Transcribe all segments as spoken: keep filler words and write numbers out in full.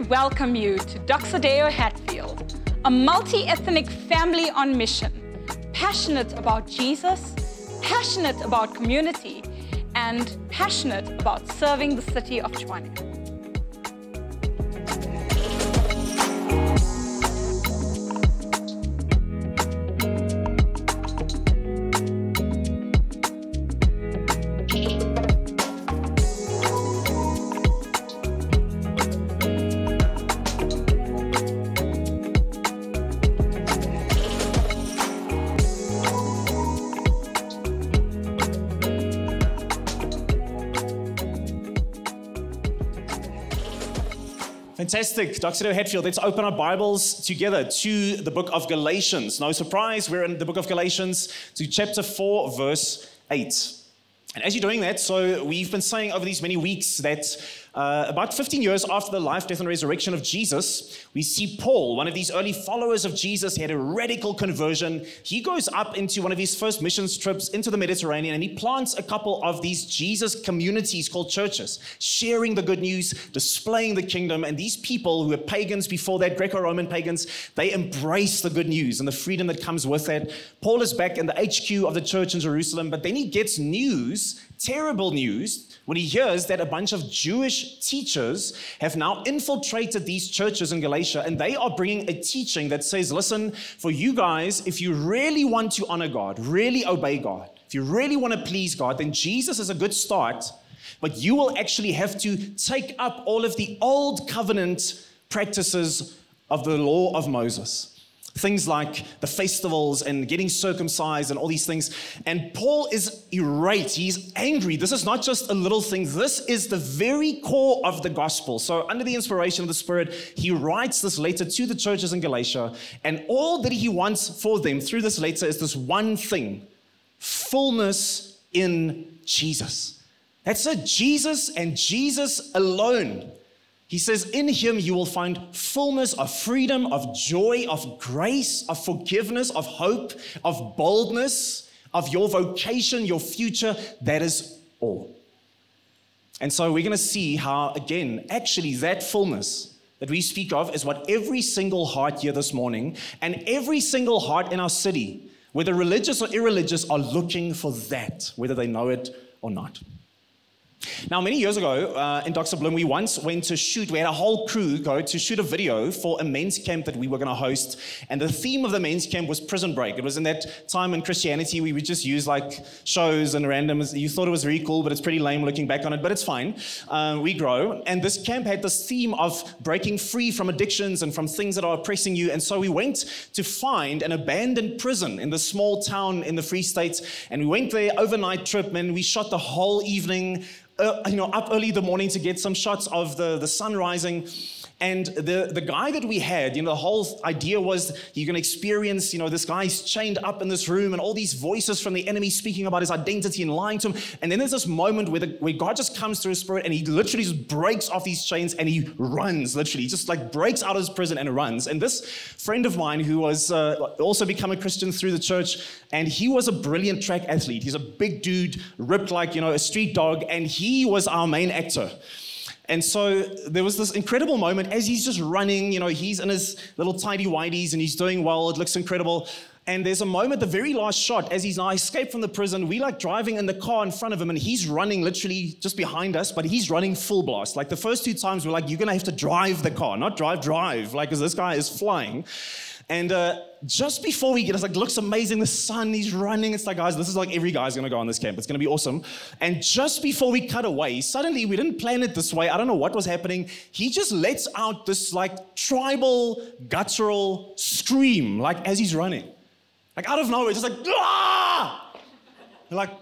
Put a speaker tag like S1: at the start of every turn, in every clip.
S1: welcome you to Doxa Deo Hatfield, a multi-ethnic family on mission, passionate about Jesus, passionate about community, and passionate about serving the city of Tshwane.
S2: Fantastic. Doxa Deo Hatfield, let's open our Bibles together to the book of Galatians. No surprise, we're in the book of Galatians to chapter four, verse eight. And as you're doing that, so we've been saying over these many weeks that uh, about fifteen years after the life, death, and resurrection of Jesus, we see Paul, one of these early followers of Jesus. He had a radical conversion. He goes up into one of his first missions trips into the Mediterranean, and he plants a couple of these Jesus communities called churches, sharing the good news, displaying the kingdom. And these people who were pagans before that, Greco-Roman pagans, they embrace the good news and the freedom that comes with that. Paul is back in the H Q of the church in Jerusalem, but then he gets news, terrible news, when he hears that a bunch of Jewish teachers have now infiltrated these churches in Galatia, and they are bringing a teaching that says, listen, for you guys, if you really want to honor God, really obey God, if you really want to please God, then Jesus is a good start, but you will actually have to take up all of the old covenant practices of the law of Moses. Things like the festivals and getting circumcised and all these things. And Paul is irate. He's angry. This is not just a little thing. This is the very core of the gospel. So under the inspiration of the Spirit, he writes this letter to the churches in Galatia. And all that he wants for them through this letter is this one thing: fullness in Jesus. That's it. Jesus and Jesus alone. He says, in him you will find fullness of freedom, of joy, of grace, of forgiveness, of hope, of boldness, of your vocation, your future. That is all. And so we're going to see how, again, actually that fullness that we speak of is what every single heart here this morning and every single heart in our city, whether religious or irreligious, are looking for that, whether they know it or not. Now, many years ago uh, in Doxa Bloem, we once went to shoot, we had a whole crew go to shoot a video for a men's camp that we were going to host. And the theme of the men's camp was prison break. It was in that time in Christianity, we would just use like shows and randoms. You thought it was very cool, but it's pretty lame looking back on it, but it's fine. Uh, we grow. And this camp had this theme of breaking free from addictions and from things that are oppressing you. And so we went to find an abandoned prison in the small town in the Free State. And we went there overnight trip, and we shot the whole evening. Uh, you know, up early the morning to get some shots of the, the sun rising. And the, the guy that we had, you know, the whole idea was you're going to experience, you know, this guy's chained up in this room and all these voices from the enemy speaking about his identity and lying to him. And then there's this moment where, the, where God just comes through his spirit and he literally just breaks off these chains and he runs, literally. He just like breaks out of his prison and runs. And this friend of mine who was uh, also become a Christian through the church, and he was a brilliant track athlete. He's a big dude, ripped like, you know, a street dog, and he was our main actor. And so there was this incredible moment as he's just running, you know, he's in his little tidy whities and he's doing well, it looks incredible. And there's a moment, the very last shot, as he's now escaped from the prison, we like driving in the car in front of him and he's running literally just behind us, but he's running full blast. Like the first two times we're like, you're gonna have to drive the car, not drive, drive, like, because this guy is flying. And uh, just before we get, it's like, looks amazing, the sun, he's running. It's like, guys, this is like every guy's gonna go on this camp. It's gonna be awesome. And just before we cut away, suddenly, we didn't plan it this way. I don't know what was happening. He just lets out this like tribal, guttural scream, like as he's running. Like out of nowhere, just like, ah! You're like,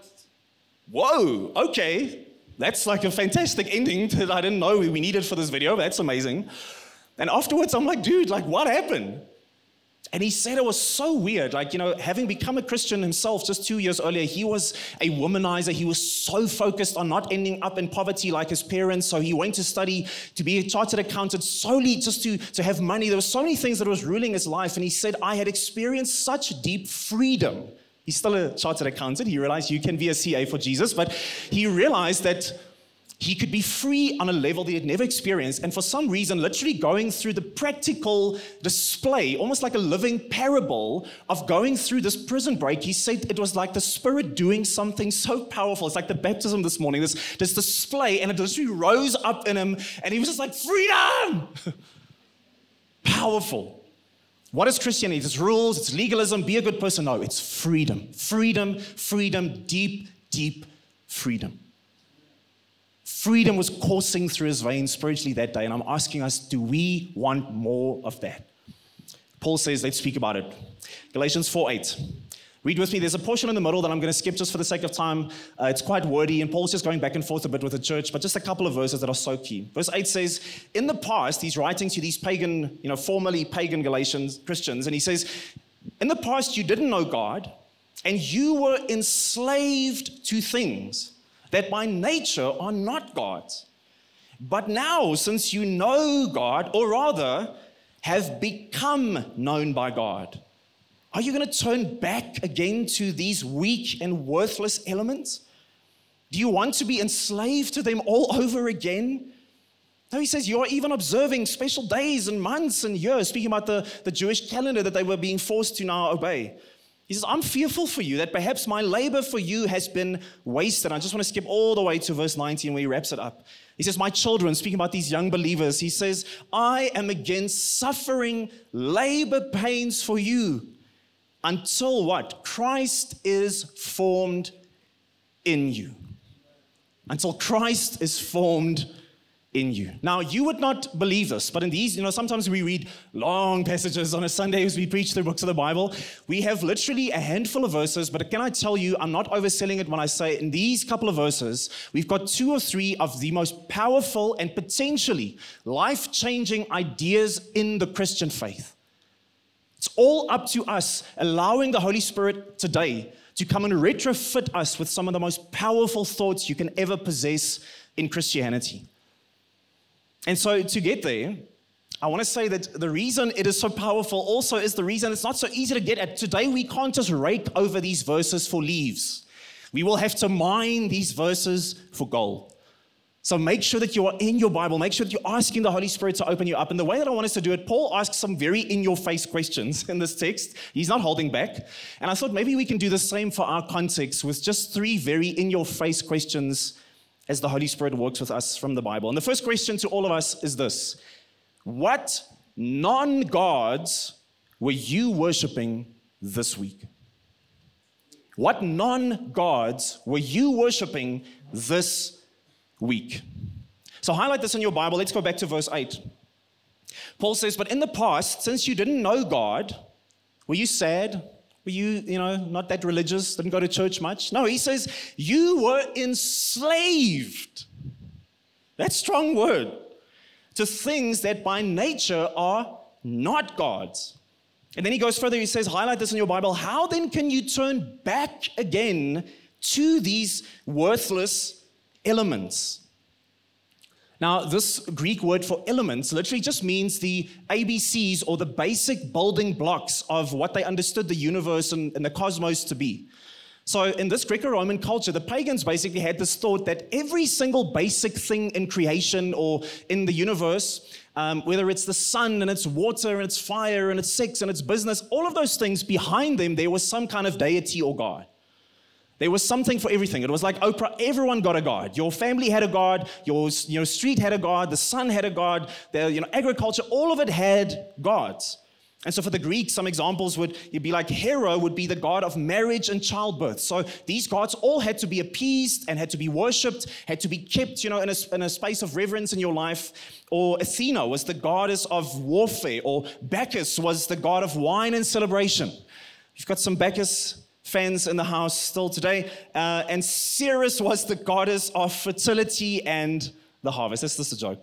S2: whoa, okay. That's like a fantastic ending that I didn't know we needed for this video. That's amazing. And afterwards, I'm like, dude, like what happened? And he said it was so weird, like, you know, having become a Christian himself just two years earlier, he was a womanizer. He was so focused on not ending up in poverty like his parents. So he went to study to be a chartered accountant solely just to, to have money. There were so many things that was ruling his life. And he said, I had experienced such deep freedom. He's still a chartered accountant. He realized you can be a C A for Jesus, but he realized that He could be free on a level that he had never experienced, and for some reason, literally going through the practical display, almost like a living parable of going through this prison break, he said it was like the Spirit doing something so powerful. It's like the baptism this morning, this, this display, and it literally rose up in him, and he was just like, freedom! Powerful. What is Christianity? It's rules, it's legalism, be a good person. No, it's freedom. Freedom, freedom, deep, deep freedom. Freedom was coursing through his veins spiritually that day, and I'm asking us, do we want more of that? Paul says, let's speak about it. Galatians four eight. Read with me. There's a portion in the middle that I'm going to skip just for the sake of time. Uh, it's quite wordy, and Paul's just going back and forth a bit with the church, but just a couple of verses that are so key. Verse eight says, in the past, he's writing to these pagan, you know, formerly pagan Galatians, Christians, and he says, in the past you didn't know God, and you were enslaved to things that by nature are not God's. But now, since you know God, or rather, have become known by God, are you going to turn back again to these weak and worthless elements? Do you want to be enslaved to them all over again? No, he says you are even observing special days and months and years, speaking about the, the Jewish calendar that they were being forced to now obey. He says, I'm fearful for you that perhaps my labor for you has been wasted. I just want to skip all the way to verse nineteen where he wraps it up. He says, my children, speaking about these young believers, he says, I am again suffering labor pains for you until what? Christ is formed in you. Until Christ is formed in you. Now, you would not believe this, but in these, you know, sometimes we read long passages on a Sunday as we preach the books of the Bible. We have literally a handful of verses, but can I tell you, I'm not overselling it when I say in these couple of verses, we've got two or three of the most powerful and potentially life-changing ideas in the Christian faith. It's all up to us allowing the Holy Spirit today to come and retrofit us with some of the most powerful thoughts you can ever possess in Christianity. And so to get there, I want to say that the reason it is so powerful also is the reason it's not so easy to get at. Today, we can't just rake over these verses for leaves. We will have to mine these verses for gold. So make sure that you are in your Bible. Make sure that you're asking the Holy Spirit to open you up. And the way that I want us to do it, Paul asks some very in-your-face questions in this text. He's not holding back. And I thought maybe we can do the same for our context with just three very in-your-face questions as the Holy Spirit works with us from the Bible. And the first question to all of us is this: what non-gods were you worshiping this week? What non-gods were you worshiping this week? So highlight this in your Bible. Let's go back to verse eight. Paul says, but in the past, since you didn't know God, were you sad? Were you, you know, not that religious, didn't go to church much? No, he says, you were enslaved. That's a strong word. To things that by nature are not God's. And then he goes further, he says, highlight this in your Bible. How then can you turn back again to these worthless elements? Now, this Greek word for elements literally just means the A B Cs or the basic building blocks of what they understood the universe and, and the cosmos to be. So in this Greco-Roman culture, the pagans basically had this thought that every single basic thing in creation or in the universe, um, whether it's the sun and its water and its fire and its sex and its business, all of those things behind them, there was some kind of deity or God. There was something for everything. It was like Oprah. Everyone got a god. Your family had a god. Your you know, street had a god. The sun had a god. The you know, agriculture, all of it had gods. And so for the Greeks, some examples would you'd be like Hera would be the god of marriage and childbirth. So these gods all had to be appeased and had to be worshipped, had to be kept you know, in, a, in a space of reverence in your life. Or Athena was the goddess of warfare. Or Bacchus was the god of wine and celebration. You've got some Bacchus fans in the house still today. Uh, and Ceres was the goddess of fertility and the harvest. That's just a joke.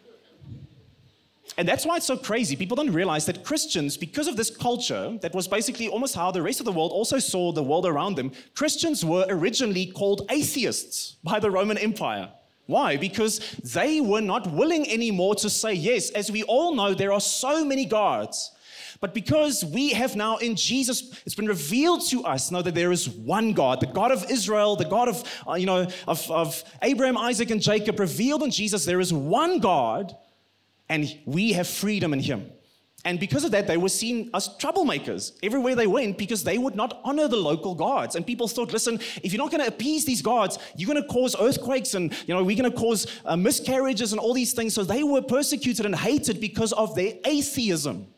S2: And that's why it's so crazy. People don't realize that Christians, because of this culture, that was basically almost how the rest of the world also saw the world around them, Christians were originally called atheists by the Roman Empire. Why? Because they were not willing anymore to say, yes, as we all know, there are so many gods. But because we have now in Jesus, it's been revealed to us now that there is one God, the God of Israel, the God of, uh, you know, of, of Abraham, Isaac, and Jacob, revealed in Jesus. There is one God, and we have freedom in him. And because of that, they were seen as troublemakers everywhere they went because they would not honor the local gods. And people thought, listen, if you're not going to appease these gods, you're going to cause earthquakes and, you know, we're going to cause uh, miscarriages and all these things. So they were persecuted and hated because of their atheism.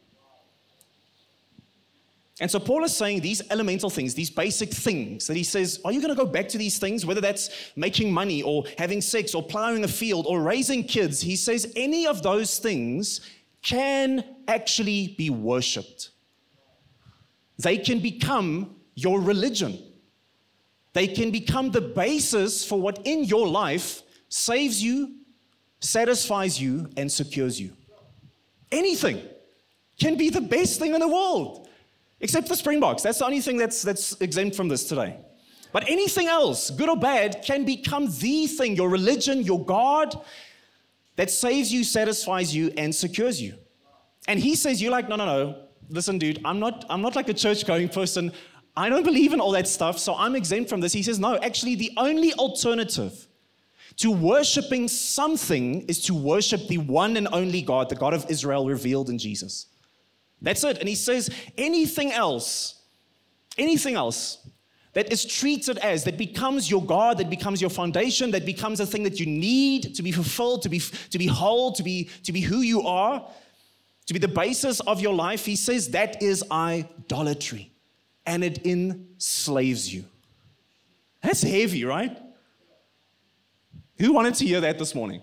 S2: And so Paul is saying these elemental things, these basic things that he says, are you going to go back to these things, whether that's making money or having sex or plowing a field or raising kids? He says any of those things can actually be worshipped. They can become your religion. They can become the basis for what in your life saves you, satisfies you, and secures you. Anything can be the best thing in the world, except the Springboks. That's the only thing that's, that's exempt from this today. But anything else, good or bad, can become the thing, your religion, your God, that saves you, satisfies you, and secures you. And he says, you're like, no, no, no. Listen, dude, I'm not, I'm not like a church-going person. I don't believe in all that stuff, so I'm exempt from this. He says, no, actually, the only alternative to worshiping something is to worship the one and only God, the God of Israel revealed in Jesus. That's it. And he says, anything else, anything else that is treated as, that becomes your God, that becomes your foundation, that becomes a thing that you need to be fulfilled, to be, to be whole, to be, to be who you are, to be the basis of your life, he says that is idolatry. And it enslaves you. That's heavy, right? Who wanted to hear that this morning?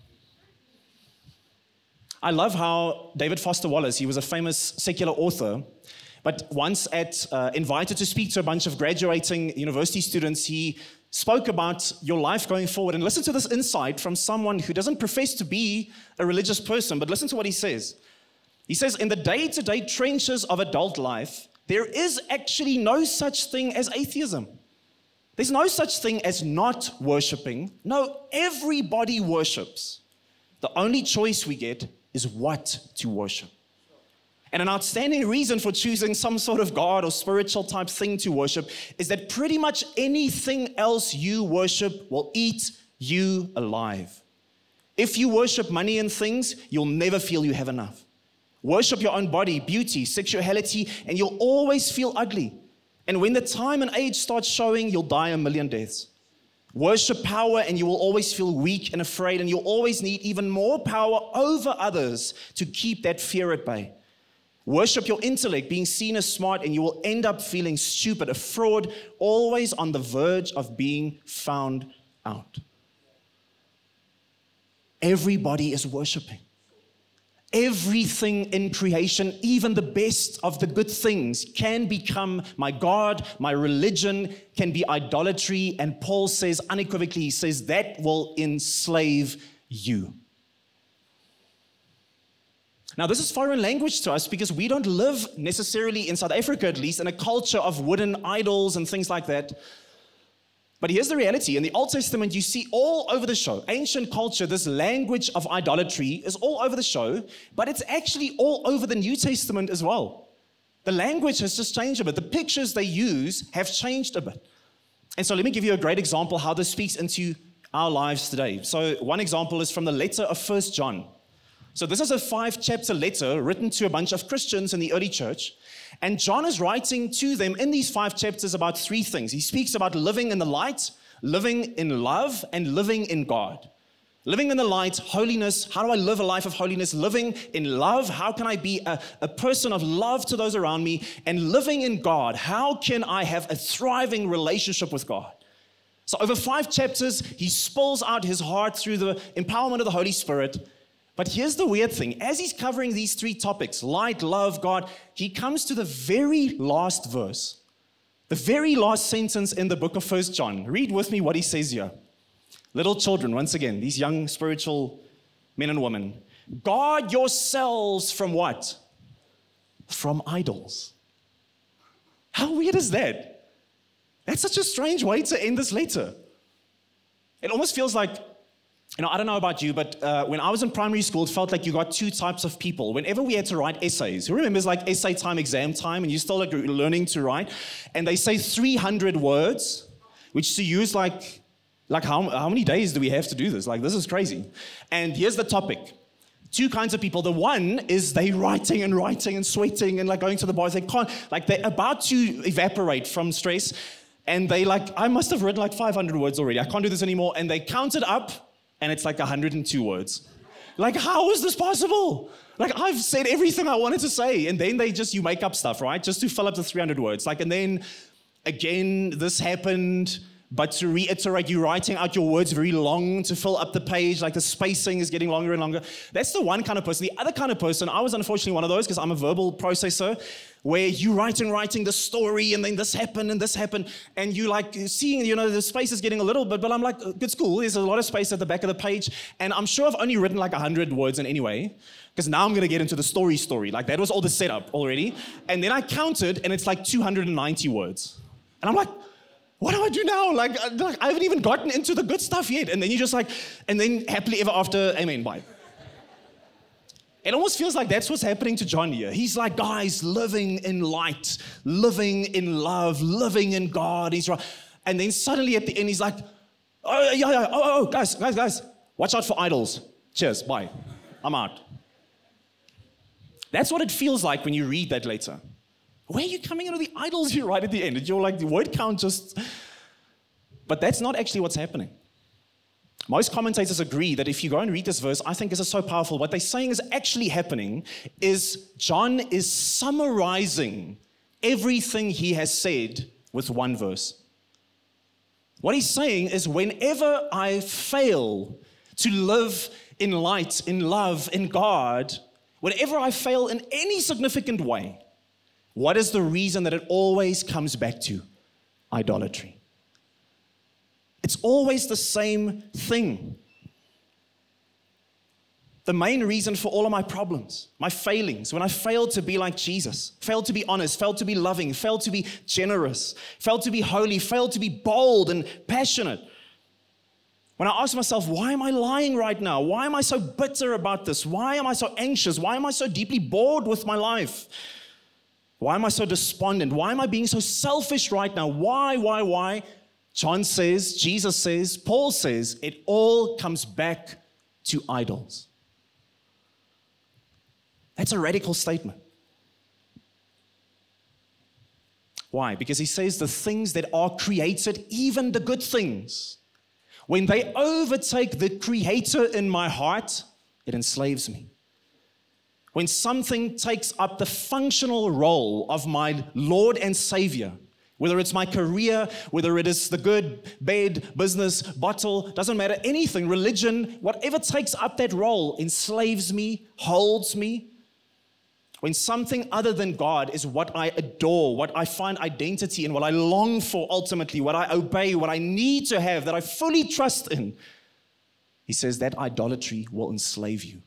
S2: I love how David Foster Wallace, he was a famous secular author, but once at uh, invited to speak to a bunch of graduating university students, he spoke about your life going forward. And listen to this insight from someone who doesn't profess to be a religious person, but listen to what he says. He says, in the day-to-day trenches of adult life, there is actually no such thing as atheism. There's no such thing as not worshiping. No, everybody worships. The only choice we get is what to worship. And an outstanding reason for choosing some sort of God or spiritual type thing to worship is that pretty much anything else you worship will eat you alive. If you worship money and things, you'll never feel you have enough. Worship your own body, beauty, sexuality, and you'll always feel ugly. And when the time and age starts showing, you'll die a million deaths. Worship power and you will always feel weak and afraid, and you'll always need even more power over others to keep that fear at bay. Worship your intellect, being seen as smart, and you will end up feeling stupid, a fraud, always on the verge of being found out. Everybody is worshiping. Everything in creation, even the best of the good things, can become my God, my religion, can be idolatry. And Paul says unequivocally, he says that will enslave you. Now, this is foreign language to us because we don't live necessarily, in South Africa at least, in a culture of wooden idols and things like that. But here's the reality. In the Old Testament, you see all over the show, ancient culture, this language of idolatry is all over the show, but it's actually all over the New Testament as well. The language has just changed a bit. The pictures they use have changed a bit. And so let me give you a great example how this speaks into our lives today. So one example is from the letter of First John. So this is a five-chapter letter written to a bunch of Christians in the early church. And John is writing to them in these five chapters about three things. He speaks about living in the light, living in love, and living in God. Living in the light, holiness. How do I live a life of holiness? Living in love. How can I be a, a person of love to those around me? And living in God. How can I have a thriving relationship with God? So over five chapters, he spills out his heart through the empowerment of the Holy Spirit. But here's the weird thing. As he's covering these three topics, light, love, God, he comes to the very last verse, the very last sentence in the book of First John. Read with me what he says here. Little children, once again, these young spiritual men and women, guard yourselves from what? From idols. How weird is that? That's such a strange way to end this letter. It almost feels like You know, I don't know about you, but uh, when I was in primary school, it felt like you got two types of people. Whenever we had to write essays, who remembers like essay time, exam time, and you're still like learning to write, and they say three hundred words, which to use like, like how, how many days do we have to do this? Like, this is crazy. And here's the topic. Two kinds of people. The one is they writing and writing and sweating and like going to the bars. They can't, like they're about to evaporate from stress. And they like, I must have written like five hundred words already. I can't do this anymore. And they count it up. And it's like one hundred two words. Like, how is this possible? Like, I've said everything I wanted to say. And then they just, you make up stuff, right? Just to fill up the three hundred words. Like, and then, again, this happened. But to reiterate, you're writing out your words very long to fill up the page. Like, the spacing is getting longer and longer. That's the one kind of person. The other kind of person, I was unfortunately one of those because I'm a verbal processor, where you writing, writing the story, and then this happened, and this happened, and you like seeing, you know, the space is getting a little bit, but I'm like, good school, there's a lot of space at the back of the page, and I'm sure I've only written like one hundred words in any way, because now I'm going to get into the story story. Like, that was all the setup already, and then I counted, and it's like two hundred ninety words. And I'm like, what do I do now? Like, like, I haven't even gotten into the good stuff yet. And then you just like, and then happily ever after, amen, bye. It almost feels like that's what's happening to John here. He's like, guys, living in light, living in love, living in God. He's right. And then suddenly at the end, he's like, oh, yeah, yeah, oh, oh, guys, guys, guys, watch out for idols. Cheers, bye. I'm out. That's what it feels like when you read that later. Where are you coming into the idols here right at the end? You're like, the word count just... But that's not actually what's happening. Most commentators agree that if you go and read this verse, I think this is so powerful. What they're saying is actually happening is John is summarizing everything he has said with one verse. What he's saying is whenever I fail to live in light, in love, in God, whenever I fail in any significant way, what is the reason that it always comes back to? Idolatry. It's always the same thing. The main reason for all of my problems, my failings, when I failed to be like Jesus, failed to be honest, failed to be loving, failed to be generous, failed to be holy, failed to be bold and passionate. When I ask myself, why am I lying right now? Why am I so bitter about this? Why am I so anxious? Why am I so deeply bored with my life? Why am I so despondent? Why am I being so selfish right now? Why, why, why? John says, Jesus says, Paul says, it all comes back to idols. That's a radical statement. Why? Because he says the things that are created, even the good things, when they overtake the Creator in my heart, it enslaves me. When something takes up the functional role of my Lord and Savior, whether it's my career, whether it is the good, bad, business, bottle, doesn't matter, anything, religion, whatever takes up that role enslaves me, holds me. When something other than God is what I adore, what I find identity in, what I long for ultimately, what I obey, what I need to have, that I fully trust in, he says that idolatry will enslave you.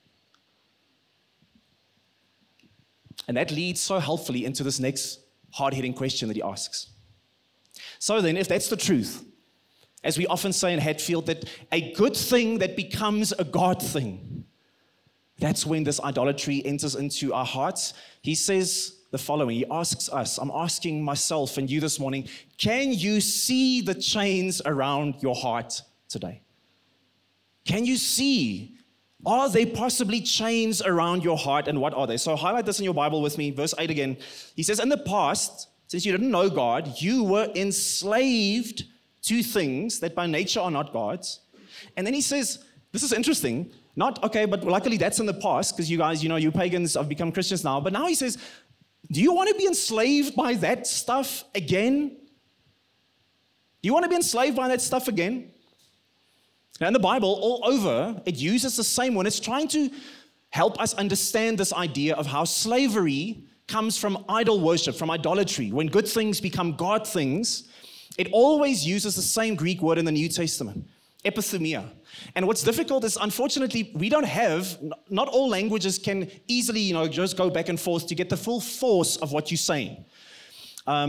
S2: And that leads so helpfully into this next hard-hitting question that he asks. So then, if that's the truth, as we often say in Hatfield, that a good thing that becomes a God thing, that's when this idolatry enters into our hearts. He says the following. He asks us, I'm asking myself and you this morning, can you see the chains around your heart today? Can you see? Are there possibly chains around your heart, and what are they? So highlight this in your Bible with me, verse eight again. He says, in the past, since you didn't know God, you were enslaved to things that by nature are not God's. And then he says, this is interesting, not, okay, but luckily that's in the past, because you guys, you know, you pagans have become Christians now, but now he says, do you want to be enslaved by that stuff again? Do you want to be enslaved by that stuff again? Now, in the Bible, all over, it uses the same one. It's trying to help us understand this idea of how slavery comes from idol worship, from idolatry. When good things become God things, it always uses the same Greek word in the New Testament, epithumia. And what's difficult is, unfortunately, we don't have, not all languages can easily, you know, just go back and forth to get the full force of what you're saying. Um,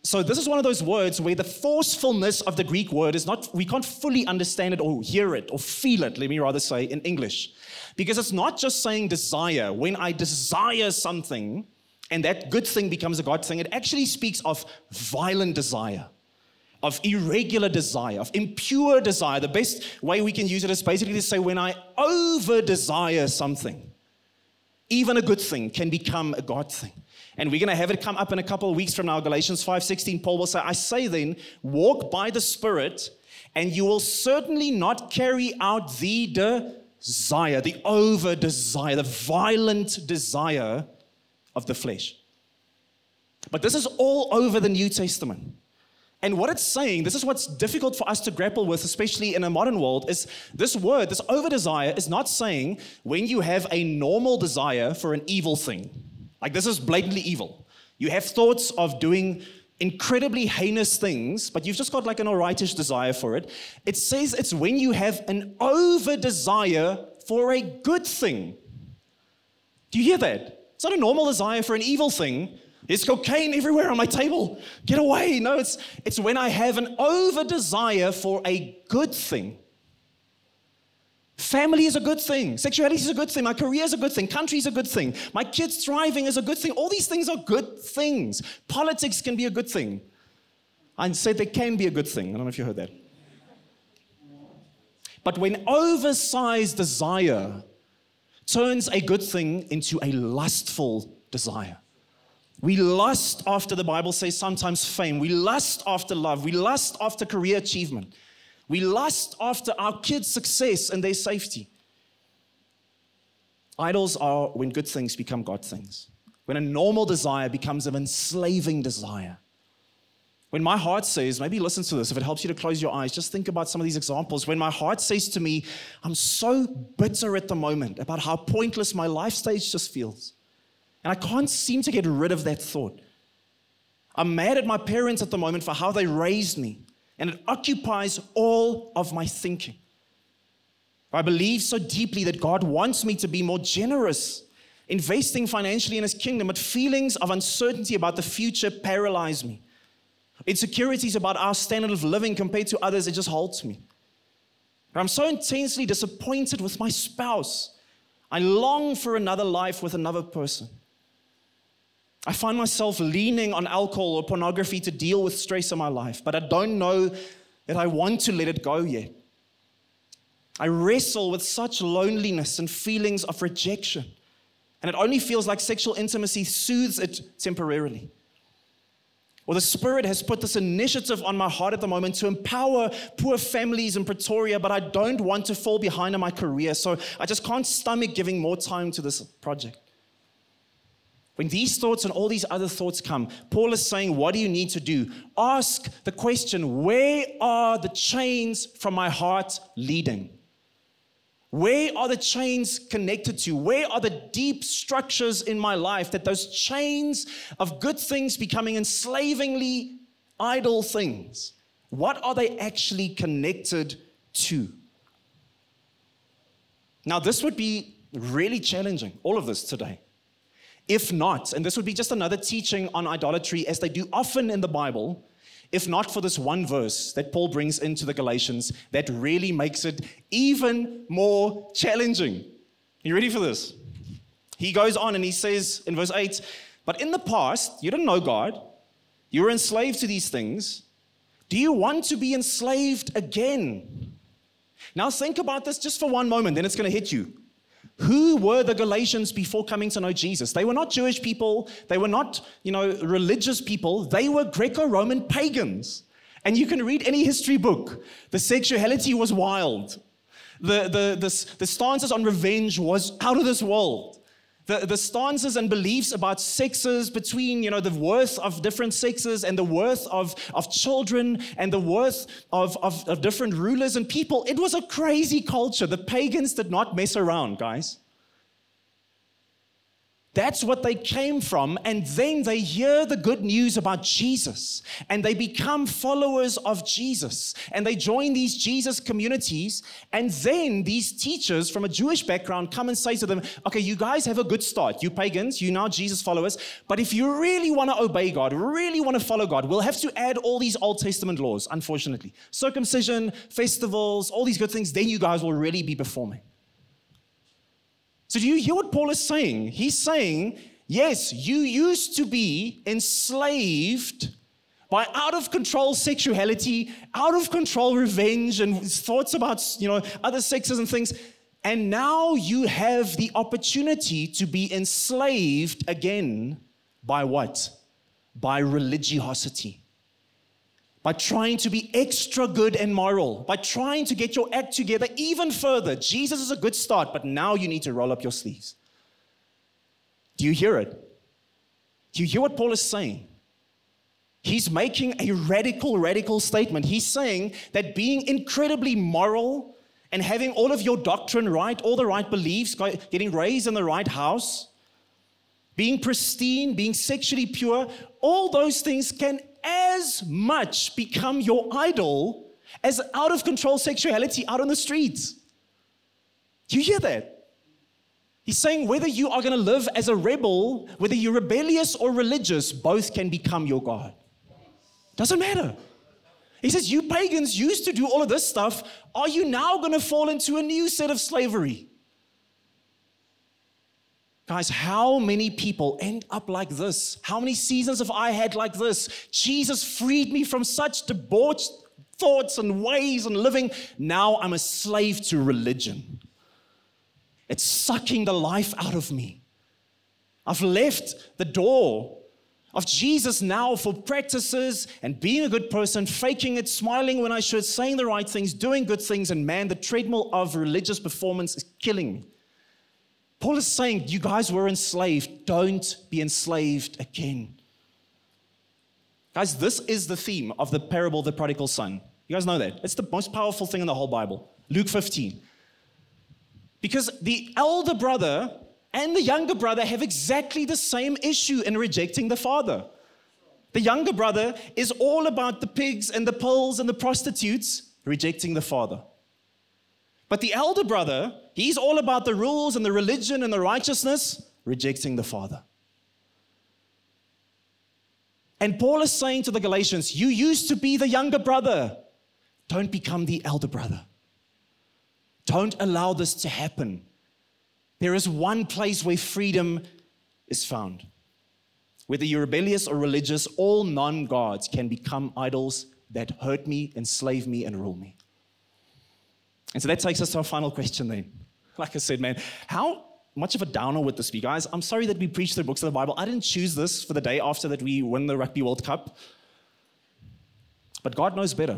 S2: so this is one of those words where the forcefulness of the Greek word is not, we can't fully understand it or hear it or feel it, let me rather say, in English. Because it's not just saying desire. When I desire something and that good thing becomes a God thing, it actually speaks of violent desire, of irregular desire, of impure desire. The best way we can use it is basically to say when I over-desire something, even a good thing can become a God thing. And we're going to have it come up in a couple of weeks from now. Galatians five sixteen, Paul will say, I say then, walk by the Spirit, and you will certainly not carry out the desire, the over-desire, the violent desire of the flesh. But this is all over the New Testament. And what it's saying, this is what's difficult for us to grapple with, especially in a modern world, is this word, this over-desire, is not saying when you have a normal desire for an evil thing. Like this is blatantly evil. You have thoughts of doing incredibly heinous things, but you've just got like an alrightish desire for it. It says it's when you have an over-desire for a good thing. Do you hear that? It's not a normal desire for an evil thing. There's cocaine everywhere on my table. Get away. No, it's, it's when I have an over-desire for a good thing. Family is a good thing. Sexuality is a good thing. My career is a good thing. Country is a good thing. My kids thriving is a good thing. All these things are good things. Politics can be a good thing. I said they can be a good thing. I don't know if you heard that. But when oversized desire turns a good thing into a lustful desire. We lust after, the Bible says, sometimes fame. We lust after love. We lust after career achievement. We lust after our kids' success and their safety. Idols are when good things become God things. When a normal desire becomes an enslaving desire. When my heart says, maybe listen to this, if it helps you to close your eyes, just think about some of these examples. When my heart says to me, I'm so bitter at the moment about how pointless my life stage just feels. And I can't seem to get rid of that thought. I'm mad at my parents at the moment for how they raised me. And it occupies all of my thinking. I believe so deeply that God wants me to be more generous, investing financially in His kingdom, but feelings of uncertainty about the future paralyze me. Insecurities about our standard of living compared to others, it just halts me. I'm so intensely disappointed with my spouse. I long for another life with another person. I find myself leaning on alcohol or pornography to deal with stress in my life, but I don't know that I want to let it go yet. I wrestle with such loneliness and feelings of rejection, and it only feels like sexual intimacy soothes it temporarily. Or the Spirit has put this initiative on my heart at the moment to empower poor families in Pretoria, but I don't want to fall behind in my career, so I just can't stomach giving more time to this project. When these thoughts and all these other thoughts come, Paul is saying, what do you need to do? Ask the question, where are the chains from my heart leading? Where are the chains connected to? Where are the deep structures in my life that those chains of good things becoming enslavingly idle things, what are they actually connected to? Now, this would be really challenging, all of this today. If not, and this would be just another teaching on idolatry, as they do often in the Bible, if not for this one verse that Paul brings into the Galatians that really makes it even more challenging. You ready for this? He goes on and he says in verse eight, but in the past, you didn't know God. You were enslaved to these things. Do you want to be enslaved again? Now think about this just for one moment, then it's going to hit you. Who were the Galatians before coming to know Jesus? They were not Jewish people. They were not, you know, religious people. They were Greco-Roman pagans. And you can read any history book. The sexuality was wild. The, the, the, the stances on revenge was out of this world. The, the stances and beliefs about sexes between, you know, the worth of different sexes and the worth of, of children and the worth of, of, of different rulers and people. It was a crazy culture. The pagans did not mess around, guys. That's what they came from, and then they hear the good news about Jesus, and they become followers of Jesus, and they join these Jesus communities, and then these teachers from a Jewish background come and say to them, okay, you guys have a good start, you pagans, you now Jesus followers, but if you really want to obey God, really want to follow God, we'll have to add all these Old Testament laws, unfortunately. Circumcision, festivals, all these good things, then you guys will really be performing. So do you hear what Paul is saying? He's saying, yes, you used to be enslaved by out of control sexuality, out of control revenge and thoughts about, you know, other sexes and things. And now you have the opportunity to be enslaved again by what? By religiosity. By trying to be extra good and moral, by trying to get your act together even further. Jesus is a good start, but now you need to roll up your sleeves. Do you hear it? Do you hear what Paul is saying? He's making a radical, radical statement. He's saying that being incredibly moral and having all of your doctrine right, all the right beliefs, getting raised in the right house, being pristine, being sexually pure, all those things can as much become your idol as out of control sexuality out on the streets. Do you hear that? He's saying whether you are going to live as a rebel, whether you're rebellious or religious, both can become your God. Doesn't matter. He says, you pagans used to do all of this stuff. Are you now going to fall into a new set of slavery? Guys, how many people end up like this? How many seasons have I had like this? Jesus freed me from such debauched thoughts and ways and living. Now I'm a slave to religion. It's sucking the life out of me. I've left the door of Jesus now for practices and being a good person, faking it, smiling when I should, saying the right things, doing good things, and man, the treadmill of religious performance is killing me. Paul is saying, you guys were enslaved. Don't be enslaved again. Guys, this is the theme of the parable of the prodigal son. You guys know that. It's the most powerful thing in the whole Bible. Luke fifteen. Because the elder brother and the younger brother have exactly the same issue in rejecting the father. The younger brother is all about the pigs and the pills and the prostitutes, rejecting the father. But the elder brother, he's all about the rules and the religion and the righteousness, rejecting the father. And Paul is saying to the Galatians, you used to be the younger brother. Don't become the elder brother. Don't allow this to happen. There is one place where freedom is found. Whether you're rebellious or religious, all non-gods can become idols that hurt me, enslave me, and rule me. And so that takes us to our final question then. Like I said, man, how much of a downer would this be? Guys, I'm sorry that we preach the books of the Bible. I didn't choose this for the day after that we win the Rugby World Cup. But God knows better.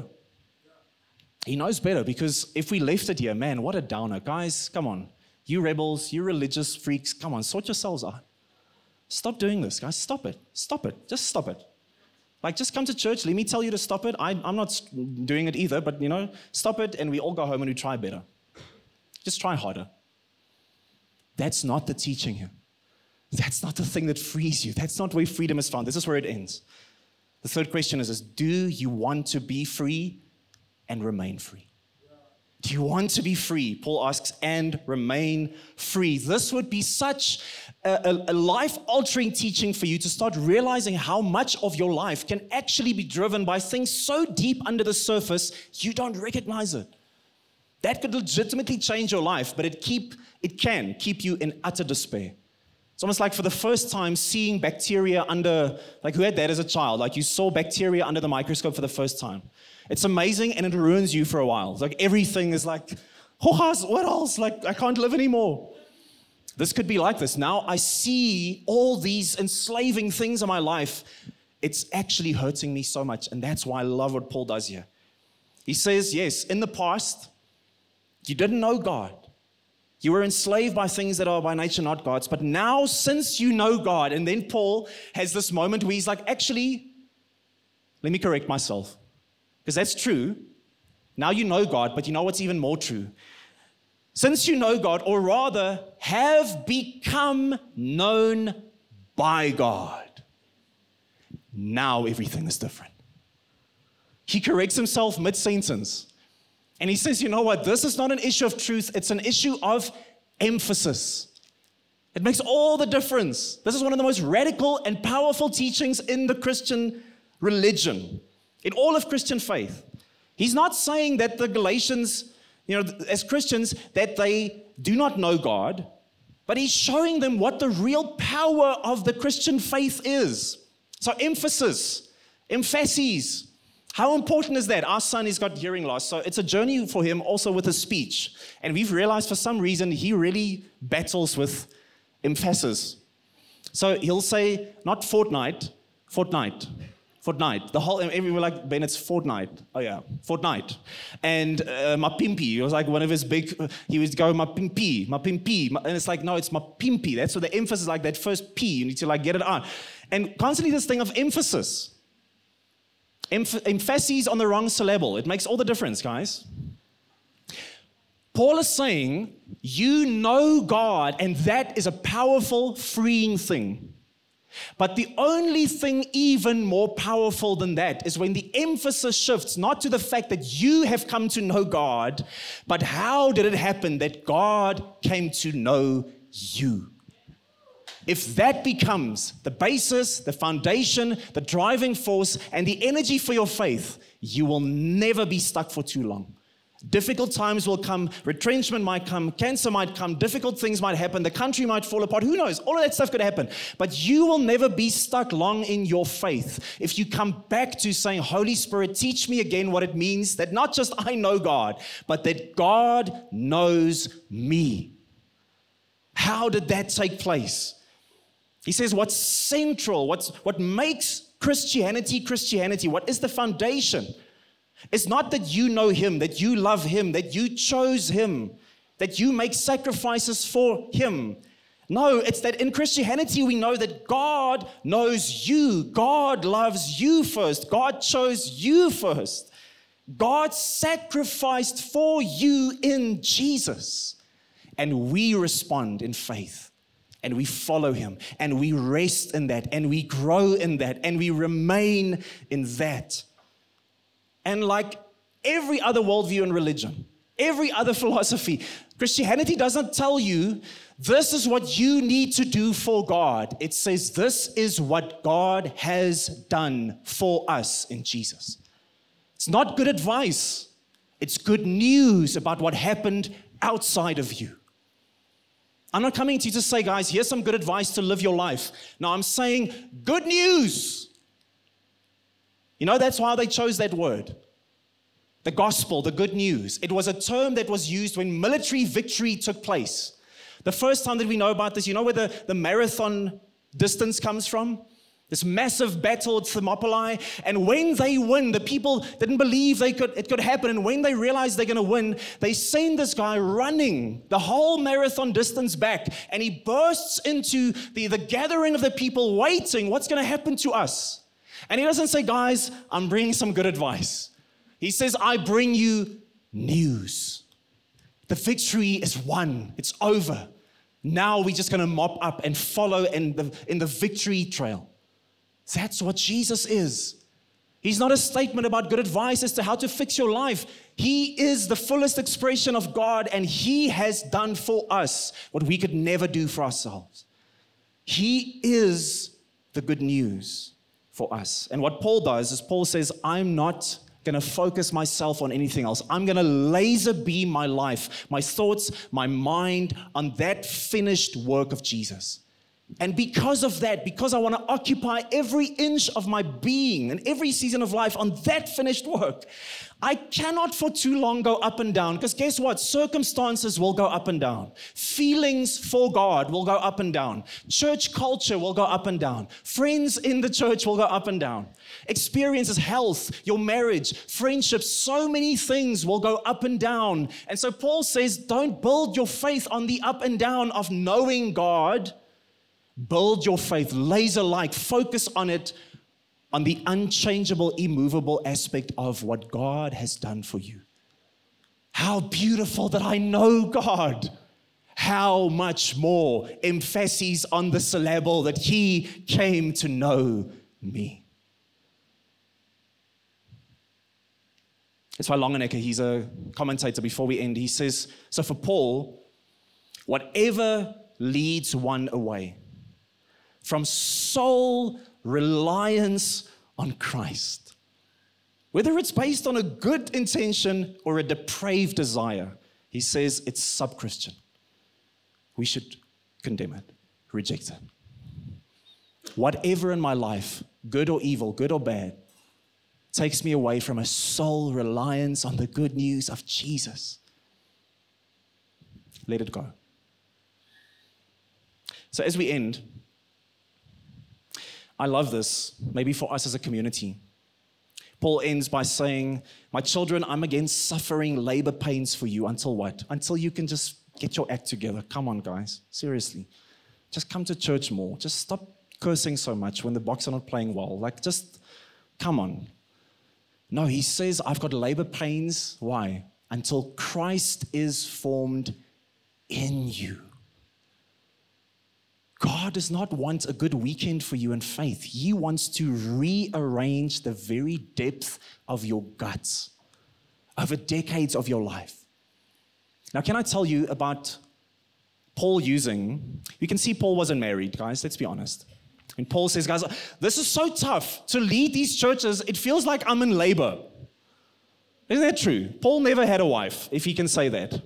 S2: He knows better, because if we left it here, man, what a downer. Guys, come on. You rebels, you religious freaks, come on, sort yourselves out. Stop doing this, guys. Stop it. Stop it. Just stop it. Like, just come to church. Let me tell you to stop it. I, I'm not doing it either, but, you know, stop it, and we all go home and we try better. Just try harder. That's not the teaching here. That's not the thing that frees you. That's not where freedom is found. This is where it ends. The third question is, is do you want to be free and remain free? Do you want to be free? Paul asks, and remain free. This would be such a, a, a life-altering teaching for you to start realizing how much of your life can actually be driven by things so deep under the surface you don't recognize it. That could legitimately change your life, but it keep it can keep you in utter despair. It's almost like for the first time seeing bacteria under, like who had that as a child? Like you saw bacteria under the microscope for the first time. It's amazing, and it ruins you for a while. It's like everything is like, oh, what else? Like, I can't live anymore. This could be like this. Now I see all these enslaving things in my life. It's actually hurting me so much, and that's why I love what Paul does here. He says, yes, in the past, you didn't know God. You were enslaved by things that are by nature not God's, but now since you know God, and then Paul has this moment where he's like, actually, let me correct myself. Because that's true. Now you know God, but you know what's even more true? Since you know God, or rather have become known by God, now everything is different. He corrects himself mid-sentence. And he says, you know what? This is not an issue of truth. It's an issue of emphasis. It makes all the difference. This is one of the most radical and powerful teachings in the Christian religion, in all of Christian faith. He's not saying that the Galatians, you know, as Christians, that they do not know God, but he's showing them what the real power of the Christian faith is. So emphasis, emphases. How important is that? Our son has got hearing loss, so it's a journey for him also with his speech. And we've realized for some reason he really battles with emphasis. So he'll say, not fortnight, fortnight, fortnight. The whole, everyone like, Ben, it's fortnight. Oh yeah, fortnight. And uh, my pimpy, it was like one of his big, he would go, my pimpy, my pimpy. And it's like, no, it's my pimpy. That's what the emphasis, like that first P, you need to like get it on. And constantly this thing of emphasis. Emph- emphases on the wrong syllable. It makes all the difference, guys. Paul is saying, you know God, and that is a powerful, freeing thing. But the only thing even more powerful than that is when the emphasis shifts not to the fact that you have come to know God, but how did it happen that God came to know you? If that becomes the basis, the foundation, the driving force, and the energy for your faith, you will never be stuck for too long. Difficult times will come, retrenchment might come, cancer might come, difficult things might happen, the country might fall apart, who knows? All of that stuff could happen. But you will never be stuck long in your faith if you come back to saying, Holy Spirit, teach me again what it means that not just I know God, but that God knows me. How did that take place? He says what's central, what's, what makes Christianity Christianity, what is the foundation? It's not that you know Him, that you love Him, that you chose Him, that you make sacrifices for Him. No, it's that in Christianity we know that God knows you. God loves you first. God chose you first. God sacrificed for you in Jesus. And we respond in faith. And we follow Him, and we rest in that, and we grow in that, and we remain in that. And like every other worldview and religion, every other philosophy, Christianity doesn't tell you this is what you need to do for God. It says this is what God has done for us in Jesus. It's not good advice. It's good news about what happened outside of you. I'm not coming to you to say, guys, here's some good advice to live your life. No, I'm saying good news. You know, that's why they chose that word. The gospel, the good news. It was a term that was used when military victory took place. The first time that we know about this, you know where the, the marathon distance comes from? This massive battle at Thermopylae. And when they win, the people didn't believe they could, it could happen. And when they realized they're going to win, they send this guy running the whole marathon distance back. And he bursts into the, the gathering of the people waiting. What's going to happen to us? And he doesn't say, guys, I'm bringing some good advice. He says, I bring you news. The victory is won. It's over. Now we're just going to mop up and follow in the, in the victory trail. That's what Jesus is. He's not a statement about good advice as to how to fix your life. He is the fullest expression of God, and He has done for us what we could never do for ourselves. He is the good news for us. And what Paul does is Paul says, I'm not going to focus myself on anything else. I'm going to laser beam my life, my thoughts, my mind on that finished work of Jesus. And because of that, because I want to occupy every inch of my being and every season of life on that finished work, I cannot for too long go up and down. Because guess what? Circumstances will go up and down. Feelings for God will go up and down. Church culture will go up and down. Friends in the church will go up and down. Experiences, health, your marriage, friendships, so many things will go up and down. And so Paul says, don't build your faith on the up and down of knowing God. Build your faith laser-like, focus on it, on the unchangeable, immovable aspect of what God has done for you. How beautiful that I know God. How much more emphasis on the syllable that he came to know me. That's why Longenecker, he's a commentator before we end, he says, so for Paul, whatever leads one away from sole reliance on Christ, whether it's based on a good intention or a depraved desire, he says it's sub-Christian. We should condemn it, reject it. Whatever in my life, good or evil, good or bad, takes me away from a sole reliance on the good news of Jesus, let it go. So as we end, I love this, maybe for us as a community. Paul ends by saying, my children, I'm against suffering labor pains for you until what? Until you can just get your act together. Come on, guys. Seriously. Just come to church more. Just stop cursing so much when the Bucks are not playing well. Like, just come on. No, he says, I've got labor pains. Why? Until Christ is formed in you. God does not want a good weekend for you in faith. He wants to rearrange the very depth of your guts over decades of your life. Now, can I tell you about Paul using, you can see Paul wasn't married, guys, let's be honest. And Paul says, guys, this is so tough to lead these churches. It feels like I'm in labor. Isn't that true? Paul never had a wife, if he can say that.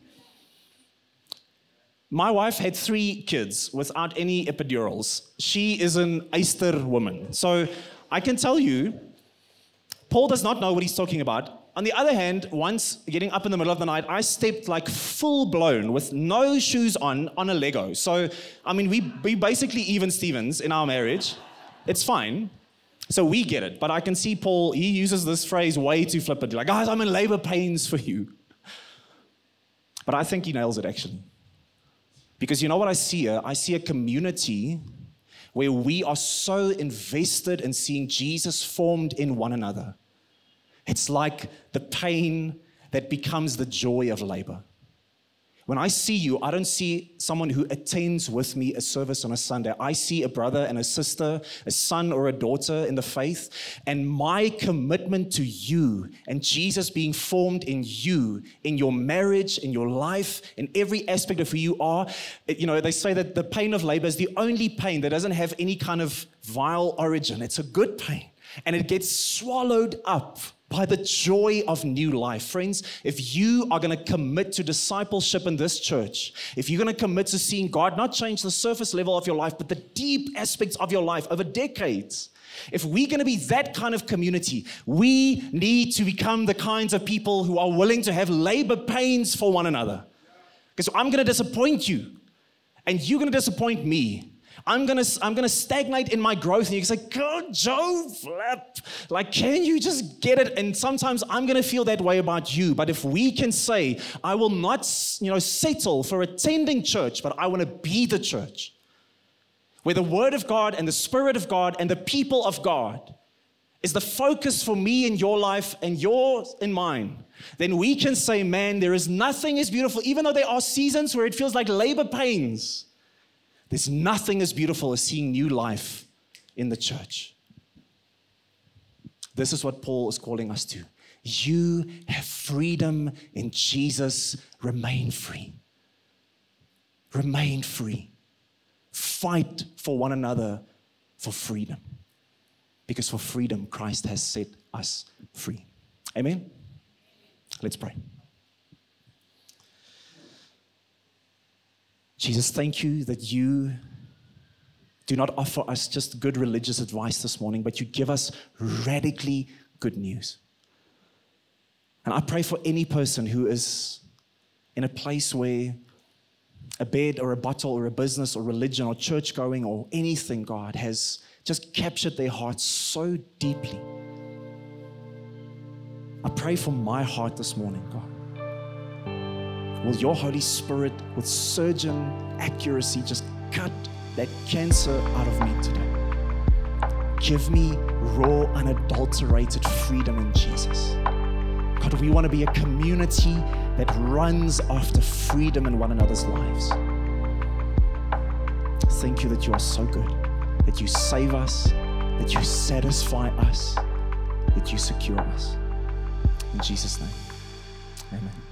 S2: My wife had three kids without any epidurals. She is an Easter woman. So I can tell you, Paul does not know what he's talking about. On the other hand, once getting up in the middle of the night, I stepped like full blown with no shoes on, on a Lego. So, I mean, we, we basically even Stevens in our marriage. It's fine. So we get it. But I can see Paul, he uses this phrase way too flippantly. Like, guys, I'm in labor pains for you. But I think he nails it actually. Because you know what I see here? I see a community where we are so invested in seeing Jesus formed in one another. It's like the pain that becomes the joy of labor. When I see you, I don't see someone who attends with me a service on a Sunday. I see a brother and a sister, a son or a daughter in the faith, and my commitment to you and Jesus being formed in you, in your marriage, in your life, in every aspect of who you are. You know, they say that the pain of labor is the only pain that doesn't have any kind of vile origin. It's a good pain, and it gets swallowed up by the joy of new life. Friends, if you are going to commit to discipleship in this church, if you're going to commit to seeing God not change the surface level of your life, but the deep aspects of your life over decades, if we're going to be that kind of community, we need to become the kinds of people who are willing to have labor pains for one another. Because I'm going to disappoint you, and you're going to disappoint me. I'm gonna, I'm gonna stagnate in my growth, and you can say, God, Joe, flip. Like, can you just get it? And sometimes I'm gonna feel that way about you. But if we can say, I will not, you know, settle for attending church, but I want to be the church, where the Word of God and the Spirit of God and the people of God is the focus for me in your life and yours in mine, then we can say, man, there is nothing as beautiful, even though there are seasons where it feels like labor pains. There's nothing as beautiful as seeing new life in the church. This is what Paul is calling us to. You have freedom in Jesus. Remain free. Remain free. Fight for one another for freedom. Because for freedom, Christ has set us free. Amen? Let's pray. Jesus, thank you that you do not offer us just good religious advice this morning, but you give us radically good news. And I pray for any person who is in a place where a bed or a bottle or a business or religion or church going or anything, God, has just captured their hearts so deeply. I pray for my heart this morning, God. Will your Holy Spirit, with surgeon accuracy, just cut that cancer out of me today? Give me raw, unadulterated freedom in Jesus. God, we want to be a community that runs after freedom in one another's lives. Thank you that you are so good, that you save us, that you satisfy us, that you secure us. In Jesus' name, amen.